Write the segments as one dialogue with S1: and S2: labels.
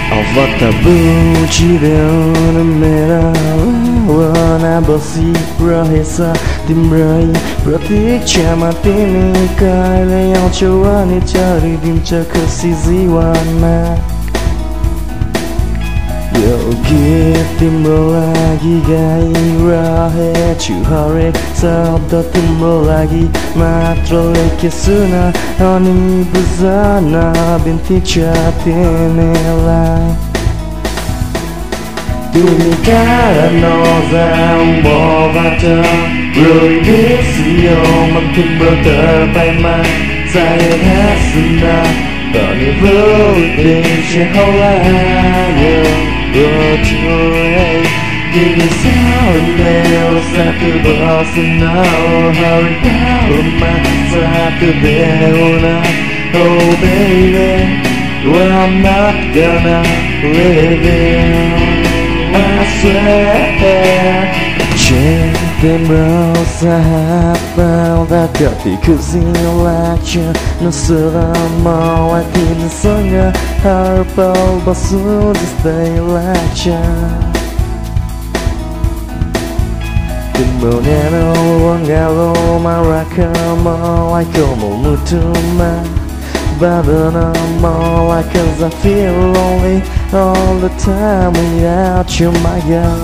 S1: अवता बुझिदेऊ मेरा भावना बसिरहेछ तिम्रै प्रतीक्षामा तिमी कहिले आउँछौ अनि चढिदिन्छ खुसी जीवनमा यो गीत तिम्रो लागि गाइरहेछु हरेक शब्द तिम्रो लागि मात्र लेखे सुन अनि बुझ्न बिन्ती छ तिमीलाई तिमी टाढा नजाऊ मबाट रोइबिर्सियो म तिम्रो तपाईँमा सायद हाँस्न पनि रोइदिन्छु होला तिमी मेरो साथ बस्न हरेक पलमा साथ देउन Oh baby, well I'm not gonna live in I swear तिम्रो साथ पाउँदा कति खुसी लाग्छ नसुर मलाई तिमीसँग हर पल बस्नु जस्तै लाग्छ तिम्रो न्यानो अँगालोमा राख मलाई कोमल मुटुमा बाँधन मलाई cause I feel lonely all the time without you my girl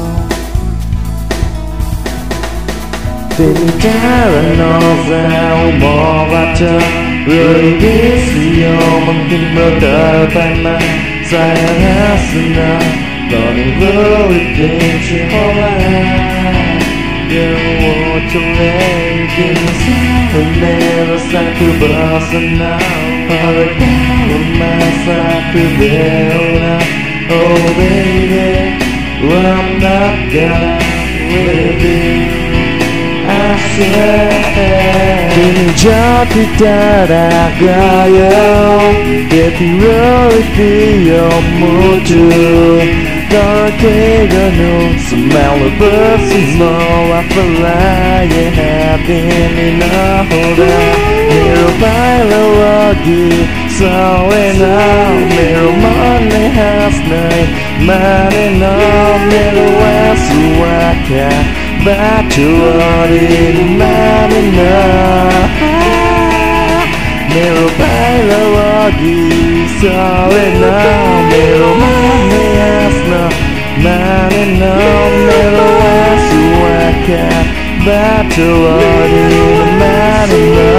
S1: तिमी टाढा नजाऊ मबाट रोइबिर्सियो म तिम्रो तपाईँमा सायद हाँस्न पनि रोइदिन्छु होला यो ओठले तिमीसँग मेरो साथ बस्न हरेक पलमा साथ देउन Oh baby, well I'm not gonna live in तिमी जति टाढा गयो त्यति रोइदियो मुटु तर के गर्नु सम्हाल्नु पर्छ म आफूलाई तिमी नहुँदा मेरो पाइलो अघि सरेन मेरो मनले हाँस्नै मानेन मेरो आँसु आँखा बाटो मानेन मेरो पाइलो अघि सरेन मेरो मनले हाँस्न मानेन मेरो आँसु आँखा बाटो मानेन